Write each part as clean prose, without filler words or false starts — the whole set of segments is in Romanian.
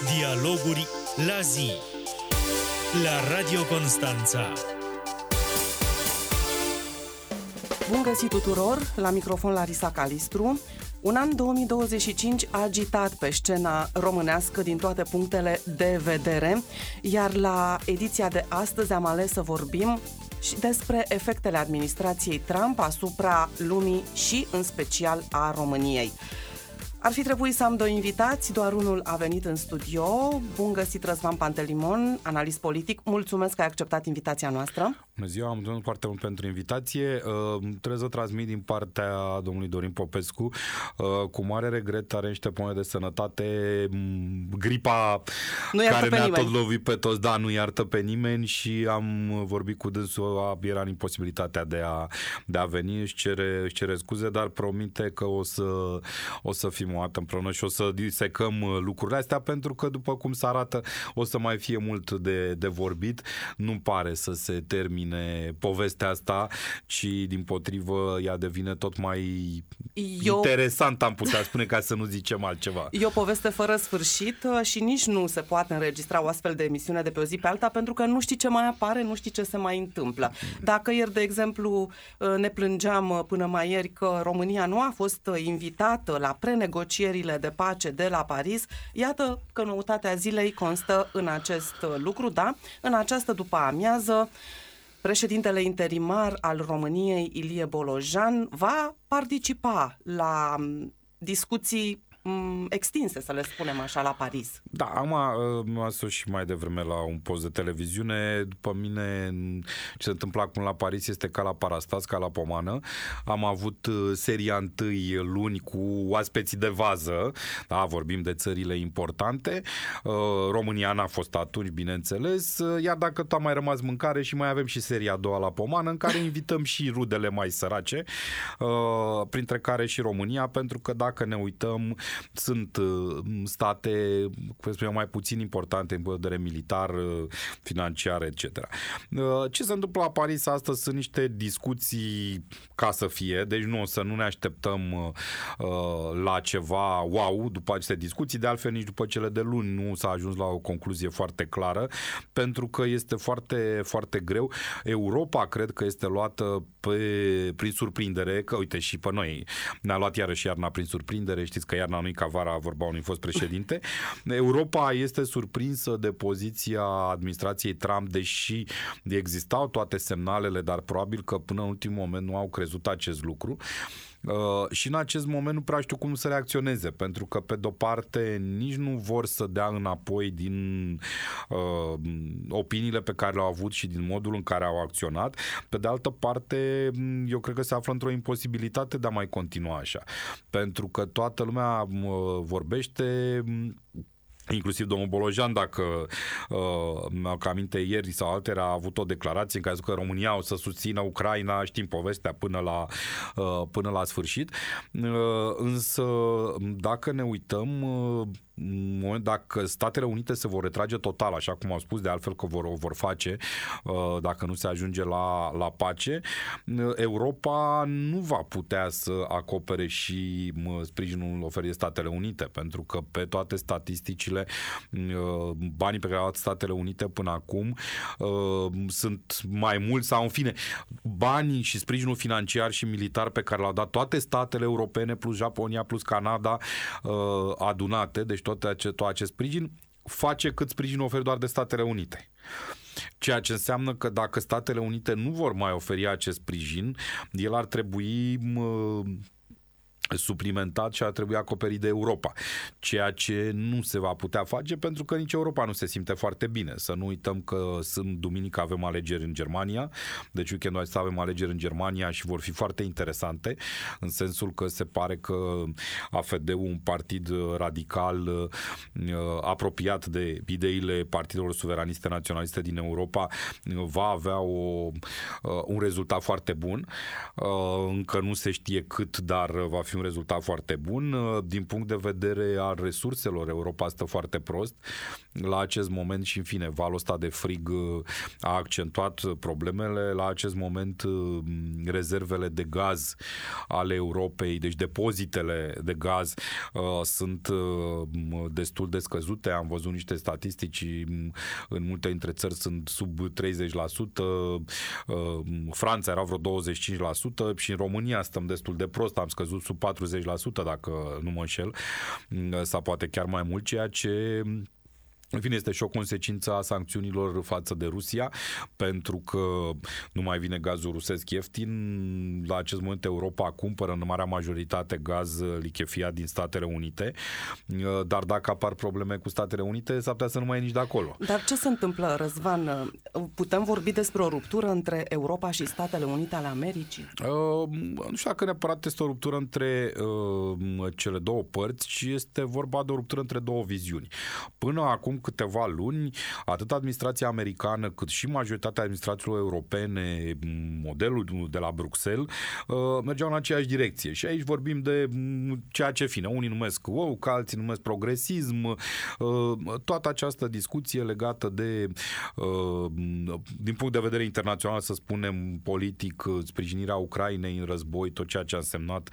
Dialoguri la zi la Radio Constanța. Bun găsit tuturor, la microfon Larisa Calistru. Un an 2025 agitat pe scena românească din toate punctele de vedere, iar la ediția de astăzi am ales să vorbim și despre efectele administrației Trump asupra lumii și în special a României. Ar fi trebuit să am doi invitați, doar unul a venit în studio. Bun găsit, Răzvan Pantelimon, analist politic. Mulțumesc că ai acceptat invitația noastră. Bună ziua, am mulțumit foarte mult pentru invitație. Trebuie să transmit din partea domnului Dorin Popescu. Cu mare regret, are niște probleme de sănătate. Gripa care ne-a tot lovit pe toți, nu iartă pe nimeni și am vorbit cu dânsul, era în imposibilitatea de a veni, își cere scuze, dar promite că o să fim o dată împreună și o să disecăm lucrurile astea, pentru că, după cum se arată, o să mai fie mult de vorbit. Nu pare să se termine povestea asta, ci dimpotrivă ea devine tot mai interesant, am putea spune, ca să nu zicem altceva. E o poveste fără sfârșit și nici nu se poate înregistra o astfel de emisiune de pe o zi pe alta, pentru că nu știi ce mai apare, nu știi ce se mai întâmplă. Dacă ieri, de exemplu, ne plângeam până mai ieri că România nu a fost invitată la prenegocierile de pace de la Paris, iată că noutatea zilei constă în acest lucru, da? În această după-amiază, președintele interimar al României, Ilie Bolojan, va participa la discuții extinse, să le spunem așa, la Paris. Da, am fost și mai devreme la un post de televiziune. După mine, ce se întâmplă acum la Paris este ca la Parastas, ca la pomană. Am avut seria întâi luni cu oaspeții de vază, da, vorbim de țările importante. România n-a fost atunci, bineînțeles, iar dacă tot a mai rămas mâncare, și mai avem și seria a doua la pomană, în care invităm și rudele mai sărace, printre care și România, pentru că dacă ne uităm, sunt state, mai puțin importante în punct de vedere militar, financiar, etc. Ce se întâmplă la Paris astăzi sunt niște discuții ca să fie, deci nu ne așteptăm la ceva wow după aceste discuții, de altfel nici după cele de luni nu s-a ajuns la o concluzie foarte clară, pentru că este foarte, foarte greu. Europa cred că este luată prin surprindere, că uite și pe noi ne-a luat iarăși iarna prin surprindere, știți că iarna nu-i ca vara, vorba unui fost președinte. Europa este surprinsă de poziția administrației Trump, deși existau toate semnalele, dar probabil că până în ultimul moment nu au crezut acest lucru. Și în acest moment nu prea știu cum să reacționeze, pentru că pe de-o parte nici nu vor să dea înapoi din opiniile pe care le-au avut și din modul în care au acționat. Pe de altă parte, eu cred că se află într-o imposibilitate de a mai continua așa, pentru că toată lumea vorbește, inclusiv domnul Bolojan, dacă mi-au aminte, ieri sau alteri a avut o declarație în care zic că România o să susțină Ucraina, știm povestea până la sfârșit, însă dacă ne uităm, dacă Statele Unite se vor retrage total, așa cum au spus de altfel că o vor face dacă nu se ajunge la pace, Europa nu va putea să acopere și sprijinul oferit de Statele Unite, pentru că pe toate statisticile banii pe care au luat Statele Unite până acum sunt mai mulți, sau în fine, banii și sprijinul financiar și militar pe care l-au dat toate statele europene plus Japonia plus Canada adunate, deci tot acest sprijin face cât sprijinul oferit doar de Statele Unite. Ceea ce înseamnă că dacă Statele Unite nu vor mai oferi acest sprijin, el ar trebui suplimentat și ar trebui acoperit de Europa, ceea ce nu se va putea face, pentru că nici Europa nu se simte foarte bine. Să nu uităm că duminică avem alegeri în Germania, deci weekendul acesta avem alegeri în Germania și vor fi foarte interesante, în sensul că se pare că AfD-ul, un partid radical apropiat de ideile partidelor suveraniste naționaliste din Europa, va avea un rezultat foarte bun. Încă nu se știe cât, dar va fi fi un rezultat foarte bun. Din punct de vedere al resurselor, Europa stă foarte prost la acest moment și, în fine, valul ăsta de frig a accentuat problemele. La acest moment, rezervele de gaz ale Europei, deci depozitele de gaz, sunt destul de scăzute. Am văzut niște statistici, în multe dintre țări sunt sub 30%, Franța era vreo 25% și în România stăm destul de prost, am scăzut sub 40%, dacă nu mă înșel, sau poate chiar mai mult, ceea ce, în fine, este și o consecință a sancțiunilor față de Rusia, pentru că nu mai vine gazul rusesc ieftin. La acest moment Europa cumpără în marea majoritate gaz lichefiat din Statele Unite, dar dacă apar probleme cu Statele Unite, s-ar putea să nu mai e nici de acolo. Dar ce se întâmplă, Răzvan? Putem vorbi despre o ruptură între Europa și Statele Unite ale Americii? Nu știu dacă neapărat este o ruptură între cele două părți, ci este vorba de o ruptură între două viziuni. Până acum câteva luni, atât administrația americană cât și majoritatea administrațiilor europene, modelul de la Bruxelles, mergeau în aceeași direcție. Și aici vorbim de ceea ce fine. Unii numesc woke, alții numesc progresism. Toată această discuție legată de, din punct de vedere internațional, să spunem, politic, sprijinirea Ucrainei în război, tot ceea ce a însemnat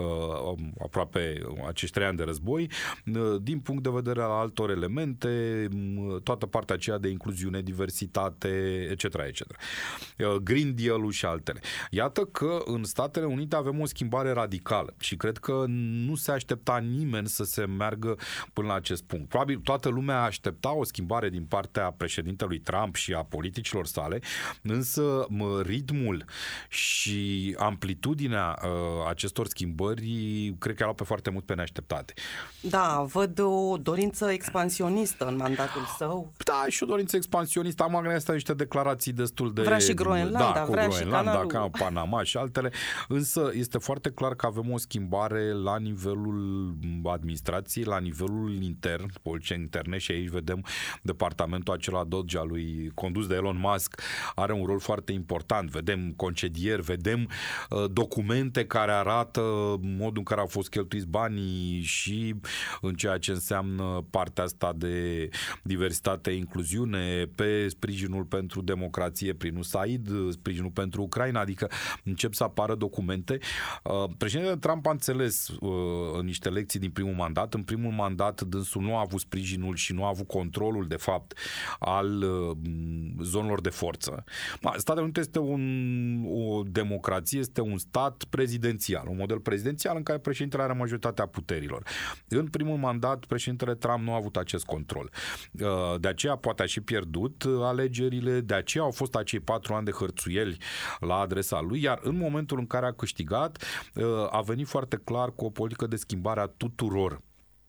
aproape acești 3 ani de război, din punct de vedere al altor elemente, toată partea aceea de incluziune, diversitate, etc., etc. Green Deal-ul și altele. Iată că în Statele Unite avem o schimbare radicală și cred că nu se aștepta nimeni să se meargă până la acest punct. Probabil toată lumea aștepta o schimbare din partea președintelui Trump și a politicilor sale, însă ritmul și amplitudinea acestor schimbări cred că erau pe foarte mult pe neașteptate. Da, văd o dorință expansionistă în mandatul său. Da, și o dorință expansionistă. Am gândit niște declarații destul de... Vrea și Groenlanda, da, vrea și canalul. ca Panama și altele, însă este foarte clar că avem o schimbare la nivelul administrației, la nivelul intern, politice interne, și aici vedem departamentul acela Dodge al lui, condus de Elon Musk, are un rol foarte important. Vedem concedieri, vedem documente care arată modul în care au fost cheltuiți banii și în ceea ce înseamnă partea asta de diversitate, incluziune, pe sprijinul pentru democrație prin USAID, sprijinul pentru Ucraina, adică încep să apară documente. Președintele Trump a înțeles în niște lecții din primul mandat. În primul mandat dânsul nu a avut sprijinul și nu a avut controlul, de fapt, al zonelor de forță. Statele Unite este o democrație, este un stat prezidențial, un model prezidențial în care președintele are majoritatea puterilor. În primul mandat, președintele Trump nu a avut acest control. De aceea poate a și pierdut alegerile, de aceea au fost acei 4 ani de hărțuieli la adresa lui, iar în momentul în care a câștigat, a venit foarte clar cu o politică de schimbare a tuturor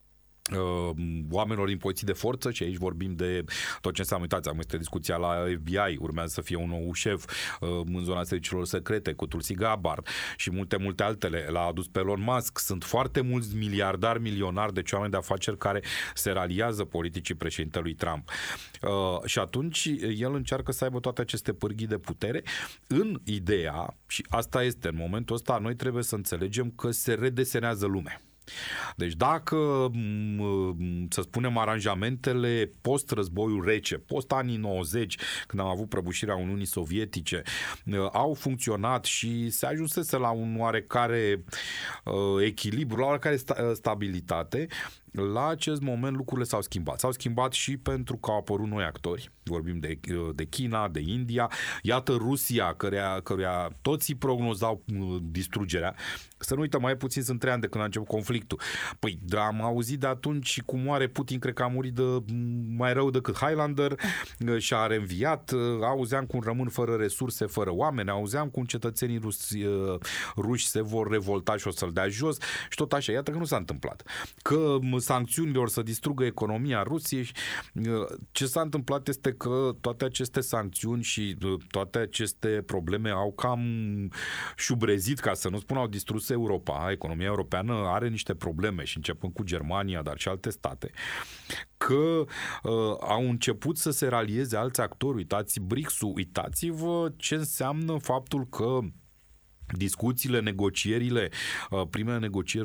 oamenilor din poziții de forță, și aici vorbim de tot ce înseamnă, uitați, am este discuția la FBI, urmează să fie un nou șef în zona serviciilor secrete cu Tulsi Gabbard și multe altele. L-a adus pe Elon Musk. Sunt foarte mulți miliardari, milionari, deci oameni de afaceri care se raliază politicii președintelui Trump. Și atunci el încearcă să aibă toate aceste pârghii de putere în ideea, și asta este, în momentul ăsta noi trebuie să înțelegem că se redesenează lumea. Deci dacă, să spunem, aranjamentele post-războiul rece, post-anii 90, când am avut prăbușirea Uniunii Sovietice, au funcționat și se ajunsese la un oarecare echilibru, la oarecare stabilitate, la acest moment lucrurile s-au schimbat. S-au schimbat și pentru că au apărut noi actori. Vorbim de China, de India. Iată Rusia, căreia toții prognozau distrugerea. Să nu uităm, mai puțin sunt 3 ani de când a început conflictul. Păi, am auzit de atunci cum moare Putin, cred că a murit mai rău decât Highlander și a reînviat. Auzeam cum rămân fără resurse, fără oameni. Auzeam cum cetățenii ruși se vor revolta și o să-l dea jos și tot așa. Iată că nu s-a întâmplat. Că sancțiunile or să distrugă economia Rusiei. Ce s-a întâmplat este că toate aceste sancțiuni și toate aceste probleme au cam șubrezit, ca să nu spun au distrus Europa. Economia europeană are niște probleme și începând cu Germania, dar și alte state, că au început să se ralieze alți actori. Uitați BRICS-ul, uitați-vă ce înseamnă faptul că discuțiile, negocierile, primele negocieri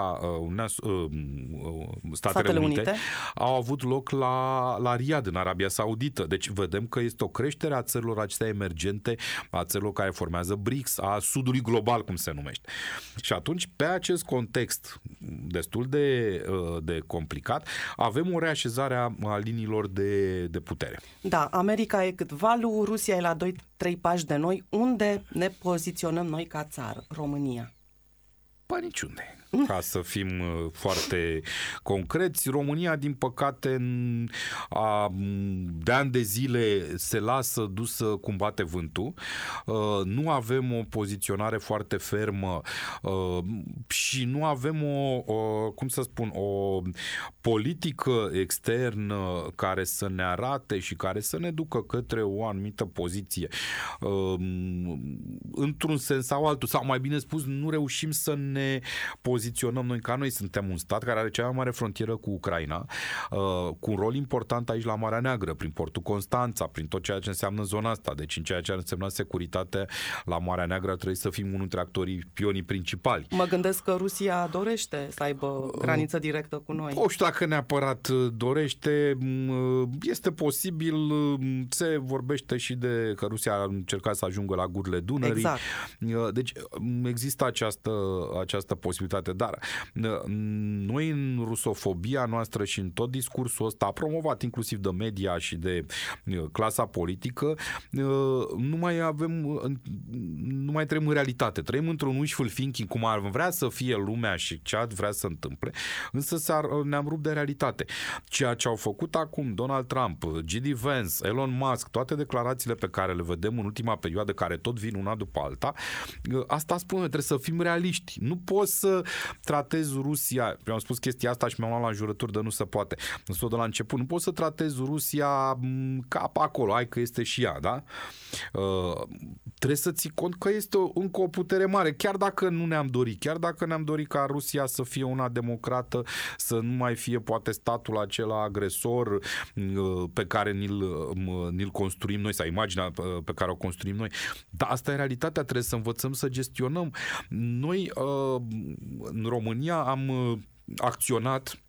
Statele Unite au avut loc la Riyadh, în Arabia Saudită. Deci vedem că este o creștere a țărilor acestea emergente, a țărilor care formează BRICS, a sudului global, cum se numește. Și atunci, pe acest context destul de complicat, avem o reașezare a liniilor de putere. Da, America e cât valul, Rusia e la 2-3 pași de noi. Unde ne poziționăm noi ca țară, România? Păi niciunde. Ca să fim foarte concreți, România, din păcate, de ani de zile se lasă dusă cum bate vântul. Nu avem o poziționare foarte fermă și nu avem o politică externă care să ne arate și care să ne ducă către o anumită poziție. Într-un sens sau altul, sau mai bine spus, nu reușim să ne poziționăm noi, ca noi suntem un stat care are cea mai mare frontieră cu Ucraina, cu un rol important aici la Marea Neagră, prin portul Constanța, prin tot ceea ce înseamnă zona asta. Deci în ceea ce ar însemna securitate la Marea Neagră trebuie să fim unul dintre actorii, pionii principali. Mă gândesc că Rusia dorește să aibă graniță directă cu noi. Nu știu dacă neapărat dorește, este posibil, se vorbește și de că Rusia a încercat să ajungă la gurile Dunării. Exact. Deci există această posibilitate, dar noi în rusofobia noastră și în tot discursul ăsta, promovat inclusiv de media și de clasa politică, nu mai trăim în realitate. Trăim într-un wishful thinking, cum ar vrea să fie lumea și ce ar vrea să întâmple, însă ne-am rupt de realitate. Ceea ce au făcut acum Donald Trump, J.D. Vance, Elon Musk, toate declarațiile pe care le vedem în ultima perioadă, care tot vin una după alta, asta spune, trebuie să fim realiști. Nu poți să tratezi Rusia, eu am spus chestia asta și mi-am luat la jurături de nu se poate, însă de la început, nu poți să tratezi Rusia ca pe acolo, hai că este și ea, da? Trebuie să ții cont că este încă o putere mare, chiar dacă nu ne-am dorit, chiar dacă ne-am dorit ca Rusia să fie una democrată, să nu mai fie poate statul acela agresor pe care ni-l construim noi, sau imaginea pe care o construim noi. Dar asta e realitatea, trebuie să învățăm să gestionăm. Noi în România am acționat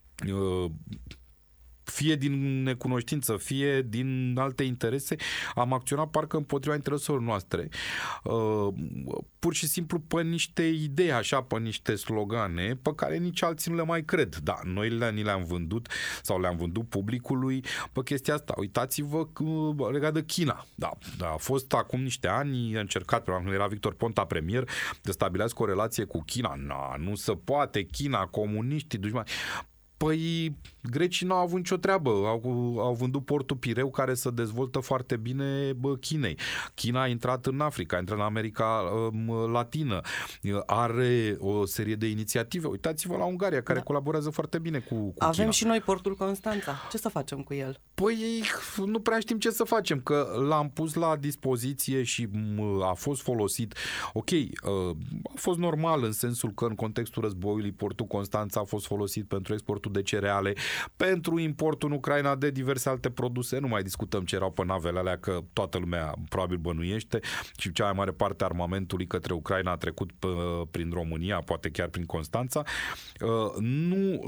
fie din necunoștință, fie din alte interese, am acționat parcă împotriva intereselor noastre. Pur și simplu pe niște idei, așa, pe niște slogane, pe care nici alții nu le mai cred. Da, noi ni le-am vândut sau le-am vândut publicului pe chestia asta. Uitați-vă legat de China. Da, a fost acum niște ani încercat, când era Victor Ponta premier, să stabilească o relație cu China. Nu se poate, China, comuniștii, dușmani. Păi grecii n-au avut nicio treabă, au vândut portul Pireu care se dezvoltă foarte bine Chinei. China a intrat în Africa, a intrat în America Latină, are o serie de inițiative. Uitați-vă la Ungaria, care colaborează foarte bine cu Avem China. și noi portul Constanța. Ce să facem cu el? Păi nu prea știm ce să facem, că l-am pus la dispoziție și a fost folosit. Ok, a fost normal în sensul că în contextul războiului portul Constanța a fost folosit pentru exportul de cereale, pentru importul în Ucraina de diverse alte produse. Nu mai discutăm ce erau pe navele alea, că toată lumea probabil bănuiește, și cea mai mare parte a armamentului către Ucraina a trecut prin România, poate chiar prin Constanța. Nu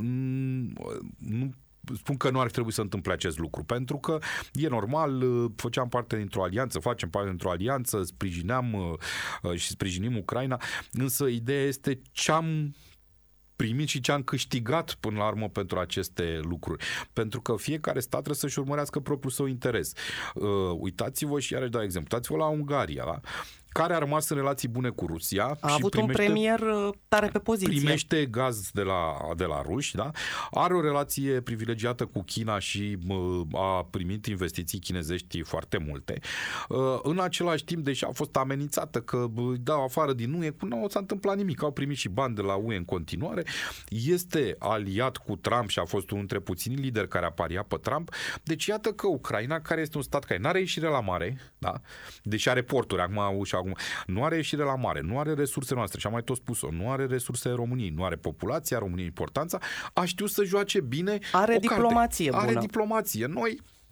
spun că nu ar trebui să întâmple acest lucru, pentru că e normal, făceam parte dintr-o alianță, facem parte dintr-o alianță, sprijineam și sprijinim Ucraina, însă ideea este ce am primit și ce am câștigat până la urmă pentru aceste lucruri. Pentru că fiecare stat trebuie să-și urmărească propriul său interes. Uitați-vă și iarăși dau exemplu. Uitați-vă la Ungaria, da? Care a rămas în relații bune cu Rusia. A avut un premier tare pe poziție. Primește gaz de la ruși, da? Are o relație privilegiată cu China și a primit investiții chinezești foarte multe. În același timp, deși a fost amenințată că dau afară din UE, nu o s-a întâmplat nimic. Au primit și bani de la UE în continuare. Este aliat cu Trump și a fost unul dintre puținii lideri care a pariat pe Trump. Deci iată că Ucraina, care este un stat care n-are ieșire la mare, da? Deși are porturi, acum nu are ieșire la mare, nu are resurse noastre, și am mai tot spus-o, nu are resurse României, nu are populația României, importanța, a știut să joace bine. Are diplomație bună. Are diplomație. Noi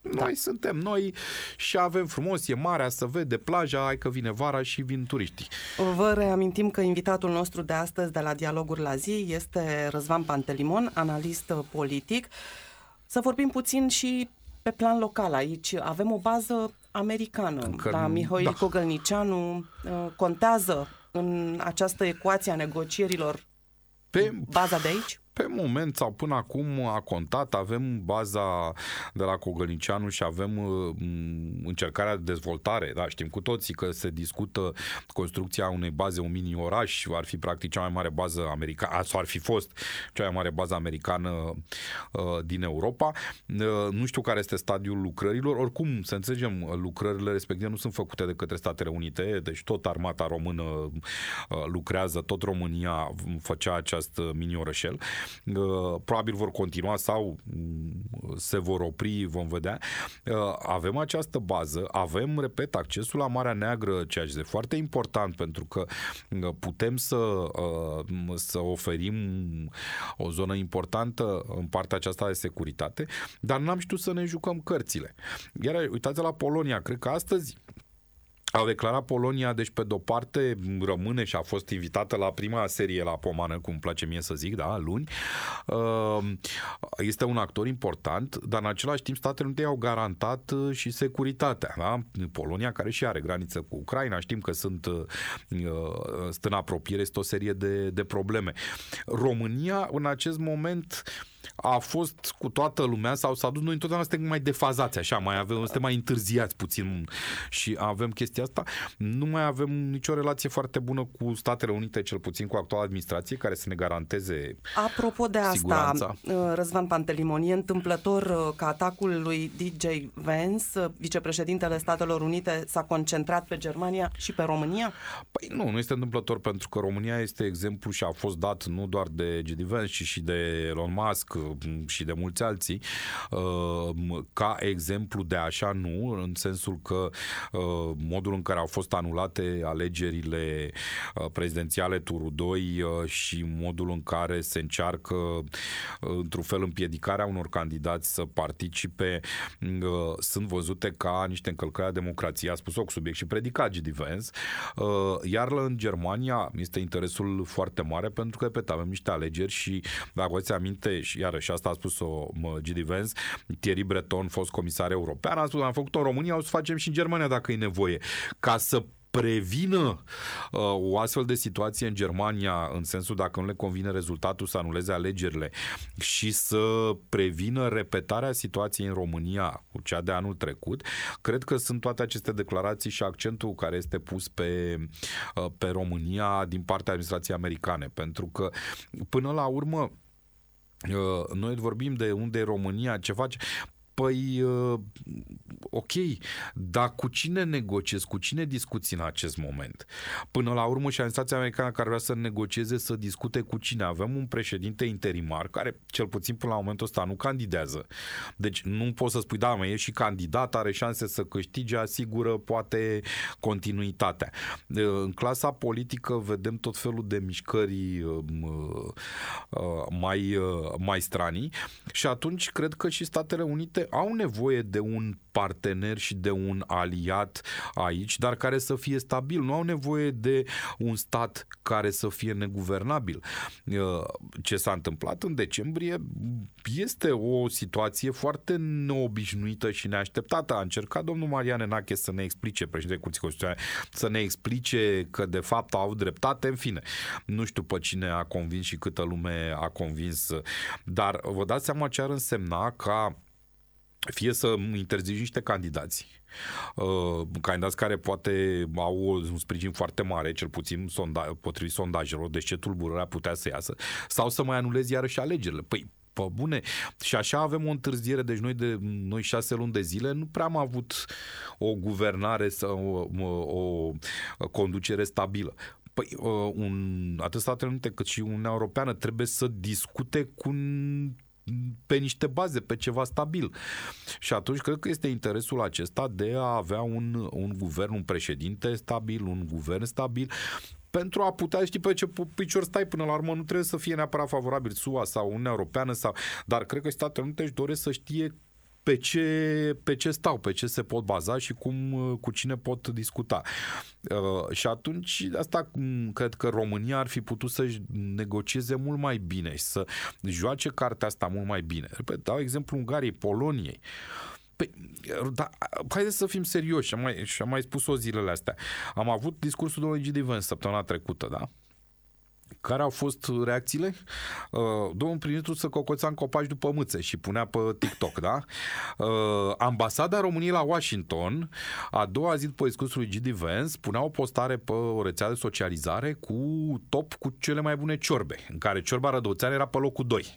Noi suntem noi și avem frumos, e marea, să vede plaja, hai că vine vara și vin turiștii. Vă reamintim că invitatul nostru de astăzi de la Dialoguri la zi este Răzvan Pantelimon, analist politic. Să vorbim puțin și pe plan local aici. Avem o bază americană. La Mihail Cogălnicianu contează în această ecuație a negocierilor baza de aici? Pe moment sau până acum a contat, avem baza de la Cogălnicianu și avem încercarea de dezvoltare. Da, știm cu toții că se discută construcția unei baze, un mini-oraș, ar fi practic cea mai mare bază americană, sau ar fi fost cea mai mare bază americană din Europa. Nu știu care este stadiul lucrărilor, oricum, să înțelegem, lucrările respective nu sunt făcute de către Statele Unite, deci tot armata română lucrează, tot România făcea acest mini-orășel. Probabil vor continua sau se vor opri, vom vedea. Avem această bază, avem, repet, accesul la Marea Neagră, ceea ce este foarte important pentru că putem să oferim o zonă importantă în partea aceasta de securitate, dar n-am știut să ne jucăm cărțile. Iar uitați la Polonia, cred că astăzi a declarat Polonia, deci pe de-o parte rămâne și a fost invitată la prima serie la pomană, cum îmi place mie să zic, da, luni. Este un actor important, dar în același timp Statele Unite au garantat și securitatea. Da? Polonia, care și are graniță cu Ucraina, știm că sunt în apropiere, este o serie de probleme. România, în acest moment, a fost cu toată lumea sau s-a dus, noi întotdeauna suntem mai defazați, așa, suntem mai întârziați puțin și avem chestia asta. Nu mai avem nicio relație foarte bună cu Statele Unite, cel puțin cu actuala administrație, care să ne garanteze Apropo de siguranța. Asta, Răzvan Pantelimon, e întâmplător că atacul lui DJ Vance, vicepreședintele Statelor Unite, s-a concentrat pe Germania și pe România? Păi nu este întâmplător, pentru că România este exemplu și a fost dat nu doar de JD Vance, ci și de Elon Musk și de mulți alții, ca exemplu de așa nu, în sensul că modul în care au fost anulate alegerile prezidențiale turul 2 și modul în care se încearcă într-un fel împiedicarea unor candidați să participe sunt văzute ca niște încălcări a democrației, a spus-o cu subiect și predicat JD Vance, iar în Germania este interesul foarte mare pentru că, repet, avem niște alegeri și, dacă vă ți aminte, și iarăși asta a spus-o JD Vance, Thierry Breton, fost comisar european, a spus, am făcut-o în România, o să facem și în Germania dacă e nevoie, ca să prevină o astfel de situație în Germania, în sensul dacă nu le convine rezultatul să anuleze alegerile și să prevină repetarea situației în România cu cea de anul trecut. Cred că sunt toate aceste declarații și accentul care este pus pe România din partea administrației americane, pentru că până la urmă noi vorbim de unde e România, ce face. Păi, ok, dar cu cine negociezi, cu cine discuți în acest moment? Până la urmă și administrația americană care vrea să negocieze, să discute cu cine? Avem un președinte interimar care, cel puțin până la momentul ăsta, nu candidează. Deci nu poți să spui, da, mă, e și candidat, are șanse să câștige, asigură poate continuitatea. În clasa politică vedem tot felul de mișcări mai stranii și atunci cred că și Statele Unite au nevoie de un partener și de un aliat aici, dar care să fie stabil. Nu au nevoie de un stat care să fie neguvernabil. Ce s-a întâmplat în decembrie este o situație foarte neobișnuită și neașteptată. A încercat domnul Marian Enache să ne explice, președintele Curții Constituționale, să ne explice că de fapt au dreptate, în fine. Nu știu pe cine a convins și câtă lume a convins, dar vă dați seama ce ar însemna ca fie să interzici niște candidați care poate au un sprijin foarte mare, cel puțin potrivit sondajelor, deci ce tulburări putea să iasă, sau să mai anulezi iarăși alegerile. Păi, pe bune, și așa avem o întârziere, deci noi 6 luni de zile nu prea am avut o guvernare sau o conducere stabilă. Păi, atât Statele Unite cât și Uniunea Europeană trebuie să discute pe niște baze, pe ceva stabil. Și atunci cred că este interesul acesta de a avea un guvern, un președinte stabil, un guvern stabil, pentru a putea ști pe ce picior stai până la urmă. Nu trebuie să fie neapărat favorabil SUA sau Uniunea Europeană, dar cred că Statele Unite își doresc să știe pe ce stau, pe ce se pot baza și cu cine pot discuta. Și atunci asta cred că România ar fi putut să-și negocieze mult mai bine și să joace cartea asta mult mai bine. Dau exemplu Ungariei, Poloniei. Păi, da, haideți să fim serioși, și am mai spus-o zilele astea. Am avut discursul domnului G.D. Vance săptămâna trecută, da? Care au fost reacțiile? Domnul prim-ministru se cocoțea în copaci după mâțe și punea pe TikTok, da? Ambasada României la Washington, a doua zi după discursul lui G.D. Vance, punea o postare pe o rețea de socializare cu cele mai bune ciorbe, în care ciorba Rădăuțean era pe locul 2.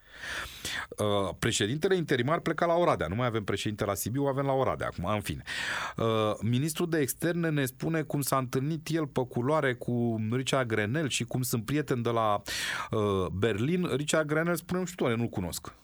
Președintele interimar pleca la Oradea. Nu mai avem președinte la Sibiu, avem la Oradea acum, în fine. Ministrul de externe ne spune cum s-a întâlnit el pe culoare cu Richard Grenell și cum sunt prieteni de la Berlin. Richard Grenell spune, nu știu, nu-l cunosc.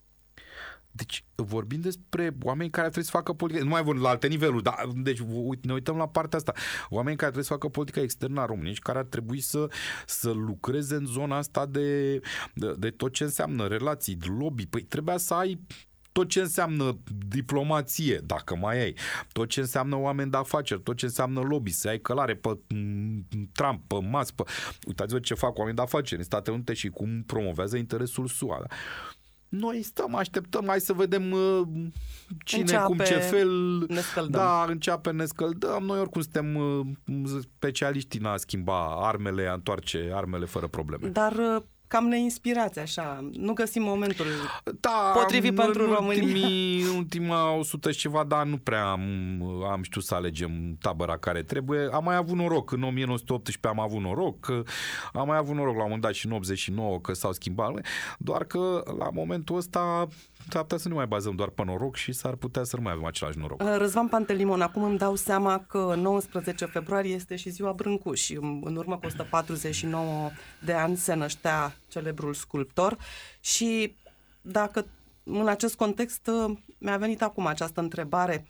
Deci vorbim despre oameni care trebuie să facă politică, nu mai vorbim la alte niveluri, dar deci ne uităm la partea asta. Oameni care trebuie să facă politica externă a României și care ar trebui să lucreze în zona asta de tot ce înseamnă relații, lobby. Păi trebuia să ai tot ce înseamnă diplomație, dacă mai ai, tot ce înseamnă oameni de afaceri, tot ce înseamnă lobby, să ai călare pe Trump, pe Musk, uitați-vă ce fac oameni de afaceri în Statele Unite și cum promovează interesul SUA. Noi stăm, așteptăm, hai să vedem cine, înceape, cum, ce fel. Ne scăldăm. Da, începe, ne scăldăm. Noi oricum suntem specialiști în a schimba armele, a întoarce armele fără probleme. Dar cam ne inspirați așa, nu găsim momentul potrivit pentru România. În ultima 100 și ceva de ani nu prea am știut să alegem tabăra care trebuie. Am mai avut noroc, în 1918 am avut noroc, am mai avut noroc la un moment dat și în 89 că s-au schimbat, doar că la momentul ăsta s-ar putea să nu mai bazăm doar pe noroc și s-ar putea să nu mai avem același noroc. Răzvan Pantelimon, acum îmi dau seama că 19 februarie este și ziua Brâncuș și în urmă cu 149 de ani se năștea celebrul sculptor și dacă în acest context mi-a venit acum această întrebare,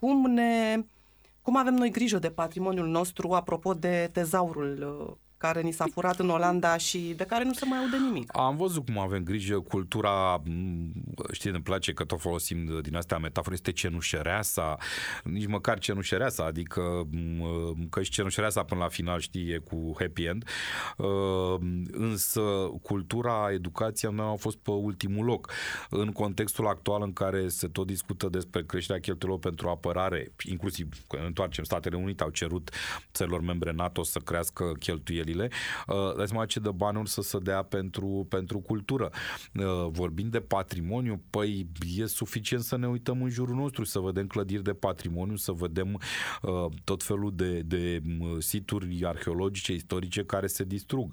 cum avem noi grijă de patrimoniul nostru apropo de tezaurul care ni s-a furat în Olanda și de care nu se mai aude nimic. Am văzut cum avem grijă, cultura, știi, îmi place că tot folosim din astea metafore, este cenușăreasa, nici măcar cenușăreasa, adică că și cenușăreasa până la final, știi, e cu happy end, însă cultura, educația nu au fost pe ultimul loc. În contextul actual în care se tot discută despre creșterea cheltuielor pentru apărare, inclusiv, când ne întoarcem, Statele Unite au cerut țărilor membre NATO să crească cheltuielile, dați seama ce de bani să se dea pentru cultură. Vorbind de patrimoniu, păi e suficient să ne uităm în jurul nostru, să vedem clădiri de patrimoniu, să vedem tot felul de situri arheologice, istorice care se distrug.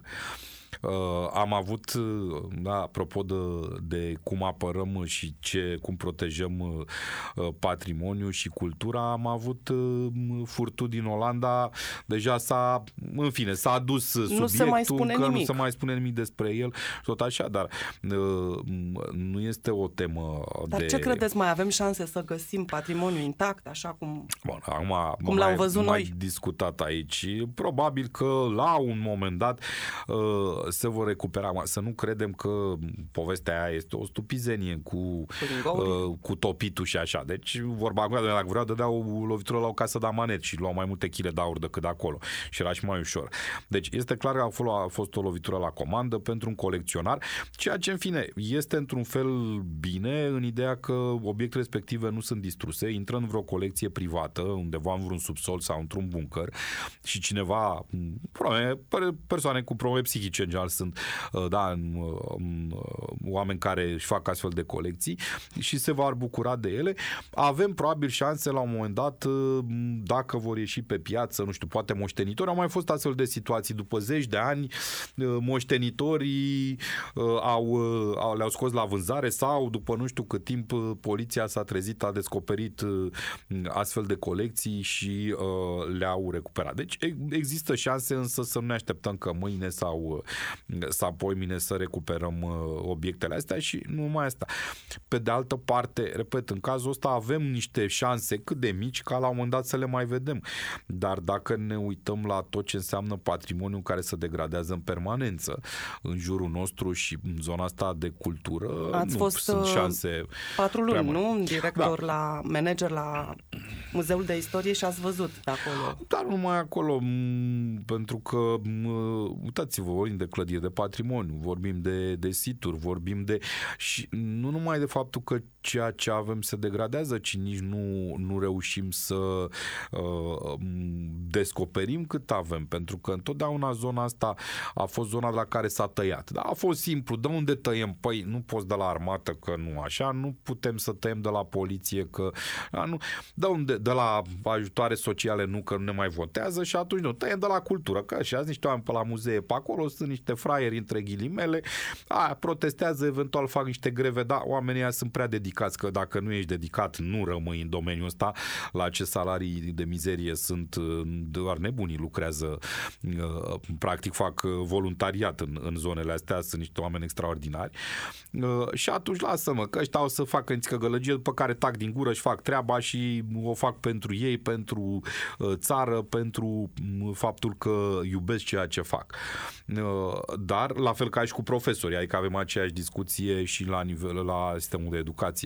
Am avut, da, apropo de cum apărăm și cum protejăm patrimoniul și cultura, am avut furtul din Olanda, deja s-a adus subiectul, nu se mai spune nimic. Nu se mai spune nimic despre el, tot așa, dar nu este o temă. Dar ce credeți, mai avem șanse să găsim patrimoniul intact, așa cum, cum l-am văzut noi? Mai discutat aici. Probabil că la un moment dat se vor recupera. Să nu credem că povestea aia este o stupizenie cu topitul și așa. Deci vorba acum, dacă vreau, dădeau o lovitură la o casă de amanet și luau mai multe chile de aur decât de acolo. Și era și mai ușor. Deci este clar că a fost o lovitură la comandă pentru un colecționar, ceea ce, în fine, este într-un fel bine în ideea că obiectele respective nu sunt distruse, intră în vreo colecție privată, undeva în vreun subsol sau într-un bunker și cineva, persoane cu probleme psihice în general sunt, da, oameni care își fac astfel de colecții și se vor bucura de ele. Avem probabil șanse la un moment dat, dacă vor ieși pe piață, nu știu, poate moștenitori. Au mai fost astfel de situații după zeci de ani, moștenitorii le-au scos la vânzare sau după nu știu cât timp poliția s-a trezit, a descoperit astfel de colecții și le-au recuperat. Deci există șanse, însă să nu ne așteptăm că mâine sau sau poimine să recuperăm obiectele astea și nu numai asta. Pe de altă parte, repet, în cazul ăsta avem niște șanse cât de mici ca la un moment dat să le mai vedem. Dar dacă ne uităm la tot ce înseamnă patrimoniul care se degradează în permanență în jurul nostru și în zona asta de cultură, ați fost sunt șanse 4 luni, nu? Da. Director la manager la Muzeul de Istorie și ați văzut de acolo. Dar nu numai acolo, pentru că, uitați-vă, vorbim de clădiri de patrimoniu, vorbim de situri, vorbim de... și nu numai de faptul că ceea ce avem se degradează, ci nici nu reușim să descoperim cât avem, pentru că întotdeauna zona asta a fost zona de la care s-a tăiat. Da, a fost simplu, de unde tăiem? Păi nu poți de la armată, că nu așa, nu putem să tăiem de la poliție, că nu, de unde? De la ajutoare sociale, nu, că nu ne mai votează, și atunci nu, tăiem de la cultură, că așa, niște oameni pe la muzee pe acolo, sunt niște fraieri între ghilimele, protestează, eventual fac niște greve, da, oamenii ăia sunt prea dedicați, că dacă nu ești dedicat, nu rămâi în domeniul ăsta. La ce salarii de mizerie sunt, doar nebunii lucrează, practic fac voluntariat în zonele astea, sunt niște oameni extraordinari. Și atunci lasă-mă, că ăștia o să facă niște gălăgie, după care tac din gură și fac treaba și o fac pentru ei, pentru țară, pentru faptul că iubesc ceea ce fac. Dar, la fel ca și cu profesorii, adică avem aceeași discuție și la sistemul de educație.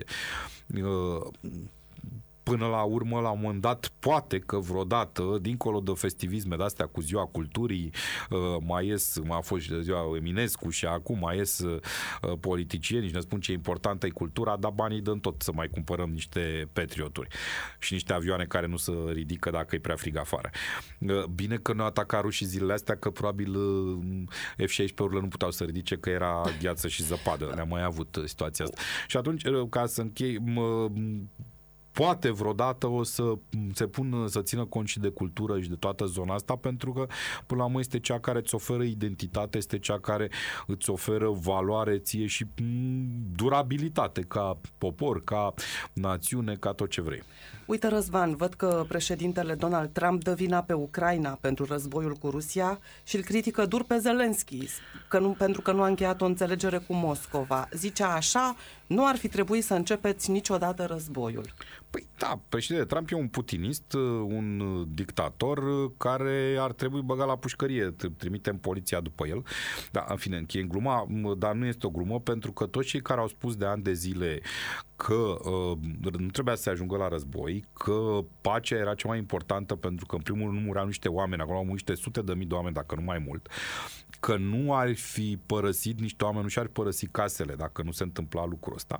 Până la urmă, la un moment dat, poate că vreodată, dincolo de festivisme de-astea cu Ziua Culturii, mai a fost și de Ziua Eminescu și acum mai ies politicieni și ne spun ce importantă e cultura, dar banii dăm tot să mai cumpărăm niște Patrioturi și niște avioane care nu se ridică dacă e prea frig afară. Bine că ne-au atacat rușii zilele astea, că probabil F-16-urile nu puteau să ridice, că era gheață și zăpadă. Ne-am mai avut situația asta. Și atunci, ca să închei, poate vreodată o să să țină cont și de cultură și de toată zona asta, pentru că până la urmă este cea care îți oferă identitate, este cea care îți oferă valoare ție și durabilitate ca popor, ca națiune, ca tot ce vrei. Uite, Răzvan, văd că președintele Donald Trump dă vina pe Ucraina pentru războiul cu Rusia și îl critică dur pe Zelensky pentru că nu a încheiat o înțelegere cu Moscova. Zicea așa: nu ar fi trebuit să începeți niciodată războiul. Păi da, președintele Trump e un putinist, un dictator care ar trebui băgat la pușcărie, trimitem poliția după el. Da, în fine, încheiem gluma, dar nu este o glumă, pentru că toți cei care au spus de ani de zile că nu trebuia să se ajungă la război, că pacea era cea mai importantă, pentru că în primul rând nu mureau niște oameni, acolo au murit niște sute de mii de oameni, dacă nu mai mult, că nu ar fi părăsit niște oameni, nu și-ar părăsi casele dacă nu se întâmpla lucrul ăsta.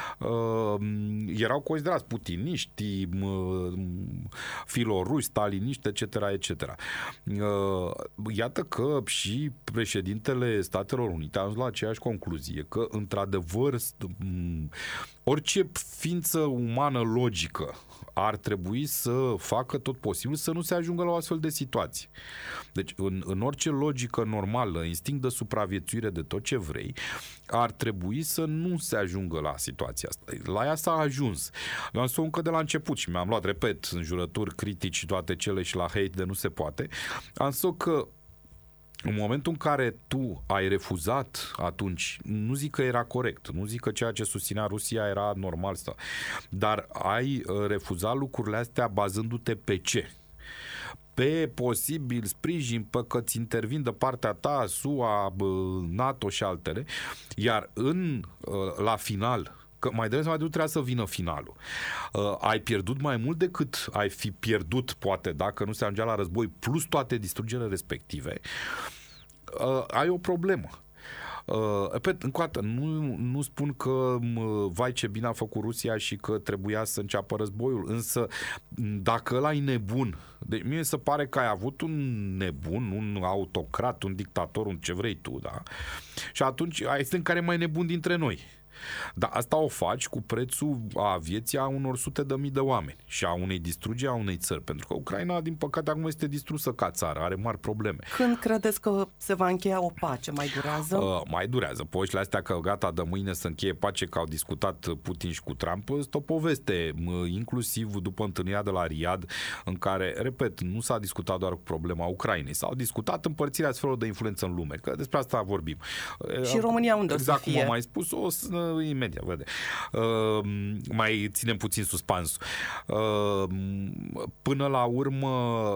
Erau considerați putiniști, filoruși, staliniști, etc., etc. Iată că și președintele Statelor Unite a ajuns la aceeași concluzie, că într-adevăr orice ființă umană logică ar trebui să facă tot posibil să nu se ajungă la o astfel de situație. Deci, în orice logică normală, instinct de supraviețuire, de tot ce vrei, ar trebui să nu se ajungă la situația asta. La ea s-a ajuns. Eu am spus încă de la început și mi-am luat, repet, înjurături, critici și toate cele și la hate de nu se poate. Am spus că în momentul în care tu ai refuzat atunci, nu zic că era corect, nu zic că ceea ce susținea Rusia era normal, dar ai refuzat lucrurile astea bazându-te pe ce? Pe posibil sprijin, pe că ți intervin de partea ta SUA, NATO și altele, iar la final, că mai devreme sau mai trebuia să vină finalul. Ai pierdut mai mult decât ai fi pierdut, poate, dacă nu se ajungea la război, plus toate distrugerile respective, ai o problemă. Încă o dată, nu spun că vai ce bine a făcut Rusia și că trebuia să înceapă războiul, însă dacă ăla e nebun, deci mie se pare că ai avut un nebun, un autocrat, un dictator, un ce vrei tu, da? Și atunci este în care e mai nebun dintre noi. Dar asta o faci cu prețul a vieții a unor sute de mii de oameni și a unei distrugeri a unei țări. Pentru că Ucraina, din păcate, acum este distrusă ca țară, are mari probleme. Când credeți că se va încheia o pace? Mai durează? Mai durează. Poștile astea că gata de mâine să încheie pace, că au discutat Putin și cu Trump, este o poveste, inclusiv după întâlnirea de la Riyadh, în care, repet, nu s-a discutat doar cu problema Ucrainei, s-au discutat împărțirea sferelor de influență în lume, că despre asta vorbim. Și România unde exact o să fie? Cum am mai spus, o să imediat, vede. Mai ținem puțin suspansul. Până la urmă,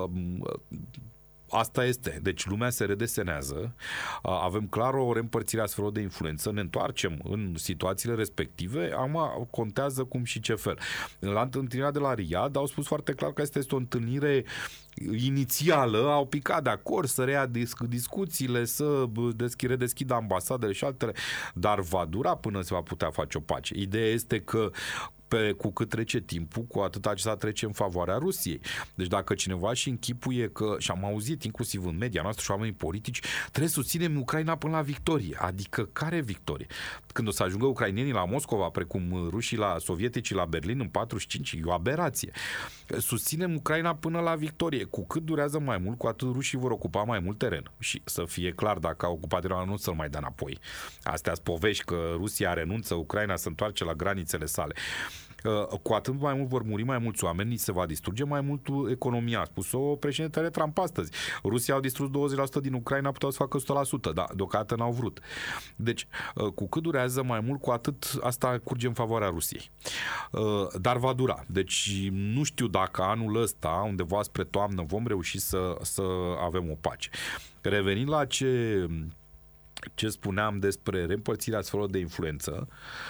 asta este. Deci lumea se redesenează, avem clar o reîmpărțire a sferelor de influență, ne întoarcem în situațiile respective, acum contează cum și ce fel. La întâlnirea de la Riyadh au spus foarte clar că asta este o întâlnire inițială, au picat de acord să reia discuțiile, să redeschidă ambasadele și altele, dar va dura până se va putea face o pace. Ideea este că cu cât trece timpul, cu atât acesta trece în favoarea Rusiei. Deci dacă cineva și închipuie că, și am auzit inclusiv în media noastră și oamenii politici, trebuie să susținem Ucraina până la victorie. Adică care victorie? Când o să ajungă ucrainenii la Moscova, precum rușii la sovieticii la Berlin în 45, e o aberație. Susținem Ucraina până la victorie. Cu cât durează mai mult, cu atât rușii vor ocupa mai mult teren. Și să fie clar, dacă au ocupat terenul, nu să-l mai dea înapoi. Astea-s povești că Rusia renunță, Ucraina se întoarce la granițele sale. Cu atât mai mult vor muri mai mulți oameni, se va distruge mai mult economia. A spus-o președintele Trump astăzi. Rusia au distrus 20% din Ucraina, puteau să facă 100%, dar deocamdată n-au vrut. Deci, cu cât durează mai mult, cu atât asta curge în favoarea Rusiei. Dar va dura. Deci, nu știu dacă anul ăsta, undeva spre toamnă, vom reuși să avem o pace. Revenind la ce spuneam despre reîmpărțirea sferelor de influență,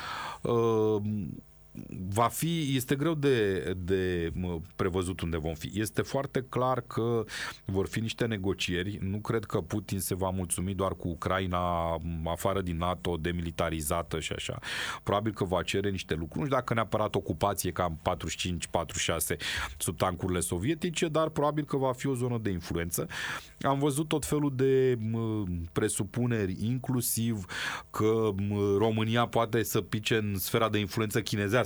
este greu de prevăzut unde vom fi. Este foarte clar că vor fi niște negocieri. Nu cred că Putin se va mulțumi doar cu Ucraina afară din NATO, demilitarizată și așa. Probabil că va cere niște lucruri. Nu știu dacă neapărat ocupație ca în 45-46 sub tancurile sovietice, dar probabil că va fi o zonă de influență. Am văzut tot felul de presupuneri, inclusiv că România poate să pice în sfera de influență chinezească,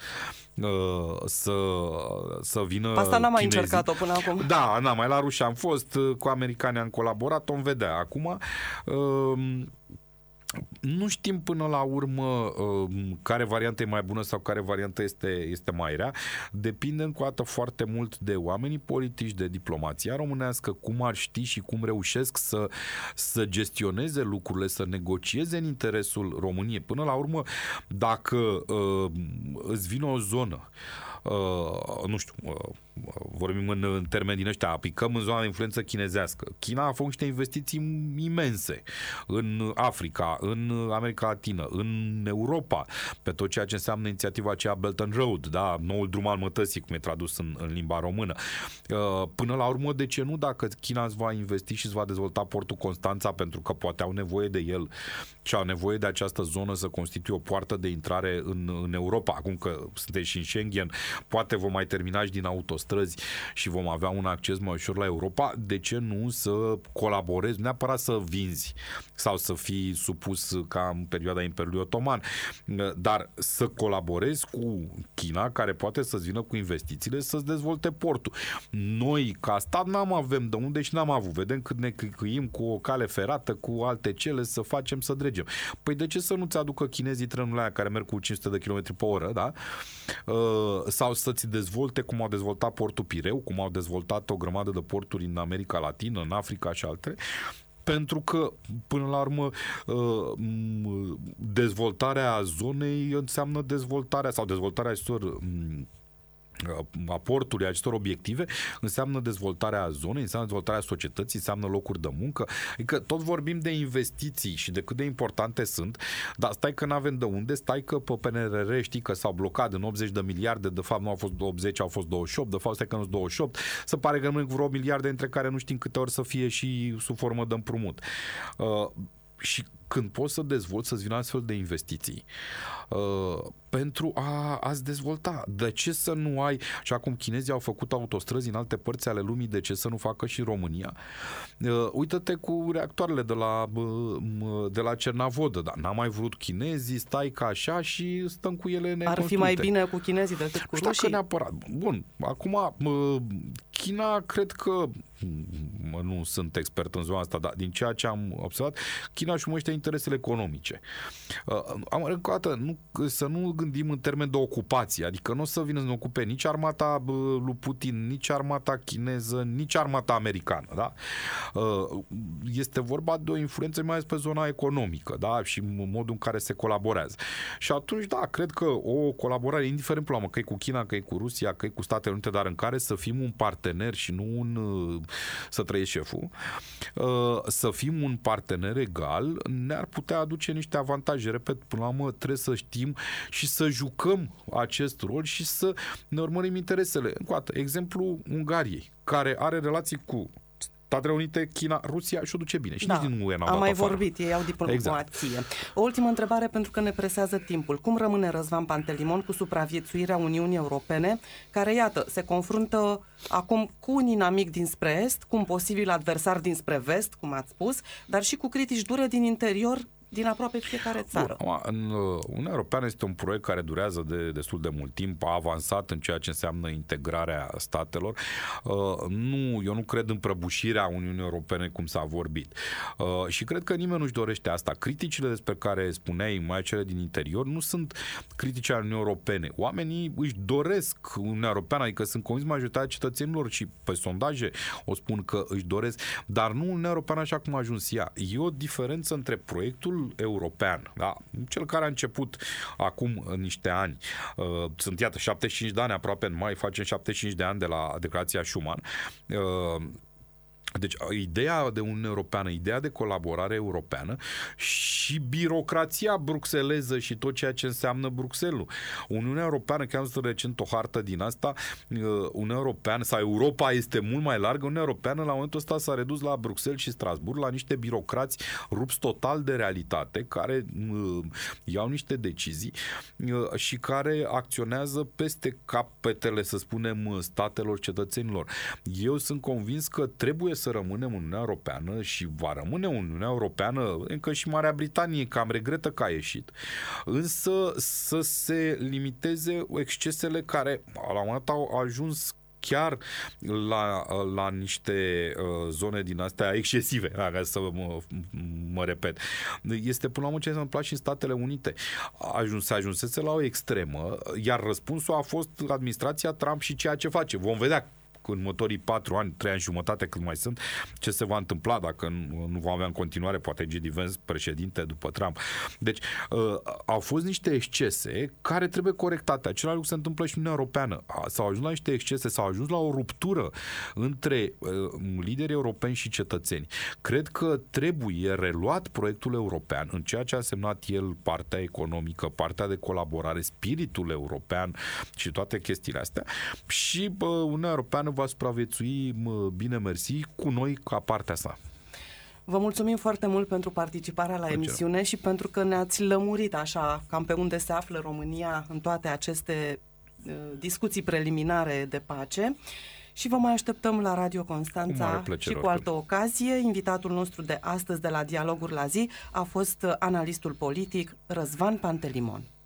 să vină asta n-am mai chinezii. încercat-o până acum. Da, mai la ruși am fost, cu americanii am colaborat, vom vedea. Acum nu știm până la urmă care variantă e mai bună sau care variantă este mai rea. Depinde încă o dată foarte mult de oamenii politici, de diplomația românească, cum ar ști și cum reușesc să gestioneze lucrurile, să negocieze în interesul României. Până la urmă, dacă îți vine o zonă, nu știu, vorbim în termeni din ăștia, aplicăm în zona de influență chinezească. China a făcut niște investiții imense în Africa, în America Latină, în Europa, pe tot ceea ce înseamnă inițiativa aceea Belt and Road, da? Noul drum al mătăsii, cum e tradus în limba română. Până la urmă, de ce nu, dacă China îți va investi și îți va dezvolta portul Constanța, pentru că poate au nevoie de el și au nevoie de această zonă să constituie o poartă de intrare în Europa. Acum că sunteți și în Schengen, poate vom mai termina și din autostrăzi și vom avea un acces mai ușor la Europa. De ce nu să colaborezi, neapărat să vinzi sau să fii supus ca în perioada Imperiului Otoman, dar să colaborezi cu China, care poate să-ți vină cu investițiile, să-ți dezvolte portul. Noi, ca stat, n-am avem de unde și n-am avut. Vedem cât ne căim cu o cale ferată, cu alte cele, să facem, să dregem. Păi de ce să nu-ți aducă chinezii trenurile aia care merg cu 500 de km pe oră, da? Sau să-ți dezvolte cum au dezvoltat portul Pireu, cum au dezvoltat o grămadă de porturi în America Latină, în Africa și altele, pentru că, până la urmă, dezvoltarea zonei înseamnă dezvoltarea aportului acestor obiective, înseamnă dezvoltarea zonei, înseamnă dezvoltarea societății, înseamnă locuri de muncă. Adică tot vorbim de investiții și de cât de importante sunt, dar stai că n-avem de unde, stai că pe PNRR știi că s-au blocat în 80 de miliarde, de fapt nu au fost 80, au fost 28, de fapt stai că nu sunt 28, se pare că rămân vreo miliarde, între care nu știm câte ori să fie și sub formă de împrumut. și când poți să dezvolți, să-ți vină astfel de investiții pentru a-ți dezvolta. De ce să nu ai, așa cum chinezii au făcut autostrăzi în alte părți ale lumii, de ce să nu facă și România? Uită-te cu reactoarele de la Cernavodă, dar n-am mai vrut chinezii, stai ca așa și stăm cu ele neconstruite. Ar fi mai bine cu chinezii decât cu rușii? Că neapărat. Bun, acum China, cred că nu sunt expert în zona asta, dar din ceea ce am observat, China își urmărește interesele economice. Încă o dată, să nu gândim în termen de ocupație, adică nu o să vină să ne ocupe nici armata lui Putin, nici armata chineză, nici armata americană, da? Este vorba de o influență mai ales pe zona economică, da? Și modul în care se colaborează. Și atunci, da, cred că o colaborare, indiferent până la urmă, că e cu China, că e cu Rusia, că e cu Statele Unite, dar în care să fim un partener și nu să trăiești șeful, să fim un partener egal, ne-ar putea aduce niște avantaje. Repet, până la urmă trebuie să știm și să jucăm acest rol și să ne urmărim interesele. Încă o dată, exemplu Ungariei, care are relații cu Statele Unite, China, Rusia și o duce bine. Și nici din UE n-au dat mai afară. vorbit, ei au diplomație. Exact. O ultimă întrebare, pentru că ne presează timpul. Cum rămâne Răzvan Pantelimon cu supraviețuirea Uniunii Europene, care, iată, se confruntă acum cu un inamic dinspre est, cu un posibil adversar dinspre vest, cum ați spus, dar și cu critici dure din interior, din aproape fiecare țară. Uniunea Europeană este un proiect care durează de destul de mult timp, a avansat în ceea ce înseamnă integrarea statelor. Eu nu cred în prăbușirea Uniunii Europene cum s-a vorbit. Și cred că nimeni nu-și dorește asta. Criticile despre care spuneai, mai cele din interior, nu sunt critici ale Uniunii Europene. Oamenii își doresc Uniunea Europeană, adică sunt convins majoritatea cetățenilor și pe sondaje o spun că își doresc, dar nu Uniunea Europeană așa cum a ajuns ea. E o diferență între proiectul european, da? Cel care a început acum niște ani. Sunt, iată, 75 de ani, aproape în mai facem 75 de ani de la Declarația Schuman. Deci, ideea de Uniune Europeană, ideea de colaborare europeană și birocrația bruxeleză și tot ceea ce înseamnă Bruxelles. Uniunea Europeană, chiar am văzut recent o hartă din asta, Uniunea Europeană sau Europa este mult mai largă, Uniunea Europeană la momentul ăsta s-a redus la Bruxelles și Strasbourg, la niște birocrați rupți total de realitate, care iau niște decizii și care acționează peste capetele, să spunem, statelor, cetățenilor. Eu sunt convins că trebuie să rămânem în Uniunea Europeană și va rămâne Uniunea Europeană, încă și Marea Britanie cam regretă că a ieșit, însă să se limiteze excesele care la un moment dat au ajuns chiar la niște zone din astea excesive, să mă repet. Este până la urmă ce s-a întâmplat și în Statele Unite. Se ajunsese la o extremă, iar răspunsul a fost administrația Trump și ceea ce face. Vom vedea în următorii 4 ani, 3 ani și jumătate cât mai sunt, ce se va întâmpla dacă nu va avea în continuare poate J.D. Vance președinte după Trump. Deci au fost niște excese care trebuie corectate. Același lucru se întâmplă și în Uniunea Europeană. S-au ajuns la niște excese, s-au ajuns la o ruptură între lideri europeni și cetățeni. Cred că trebuie reluat proiectul european în ceea ce a însemnat el, partea economică, partea de colaborare, spiritul european și toate chestiile astea. Și Uniunea Europeană va supraviețui, bine mersi, cu noi ca partea sa. Vă mulțumim foarte mult pentru participarea la emisiune și pentru că ne-ați lămurit așa cam pe unde se află România în toate aceste discuții preliminare de pace. Și vă mai așteptăm la Radio Constanța și cu altă ocazie. Invitatul nostru de astăzi de la Dialoguri la zi a fost analistul politic Răzvan Pantelimon.